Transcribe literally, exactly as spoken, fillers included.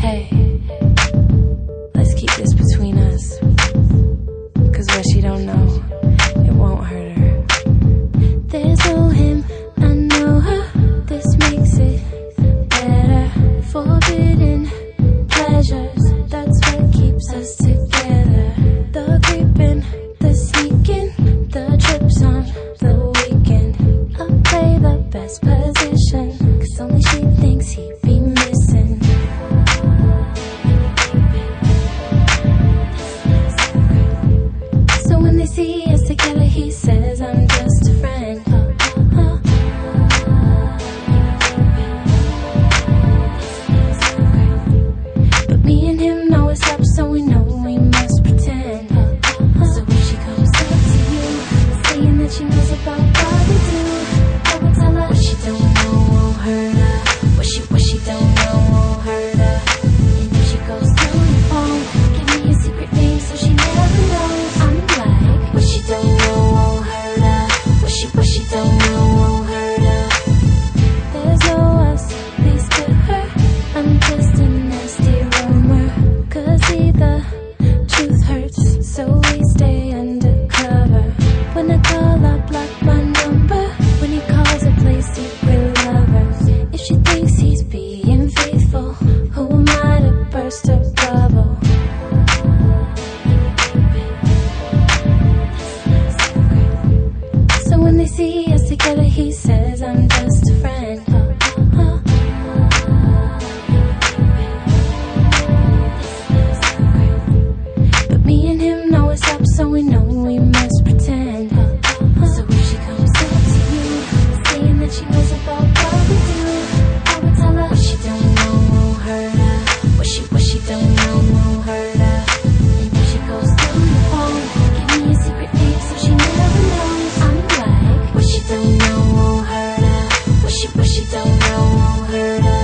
Hey, let's keep this between us, 'cause what she don't know, it won't hurt her. There's no him, I know her. This makes it better. Forbidden pleasures, that's what keeps us together. The creeping, the sneaking, the trips on the weekend. I play the best position, 'cause only she thinks he'd be missing. So when they see us together, he says I'm just a friend. But me and him know it's up, so we know we must pretend. So when she comes up to you, saying that she knows about what we do, I will tell her what she don't know won't hurt her. What she, what she don't know won't hurt her. And if she goes through the phone, give me your secret name so she never knows. I'm like, what she don't know won't hurt her. What she, what she don't know won't hurt her. There's no us, least to her. I'm just a nasty rumor, 'cause either truth hurts, so we stay undercover. When I call, I block my number. When he calls, I play secret lovers. If she thinks he's being faithful, who am I to burst her bubble? So when they see us together, he says I'm just a friend. But me and him know it's up, so we know we must pretend. So if she comes up to you, saying that she knows about what we do, I will tell her what she don't know won't hurt her. What she, what she don't know won't hurt her. And if she goes through the phone, give me a secret name so she never knows. I'm like, what she don't know won't hurt her. What she, what she don't know won't hurt her.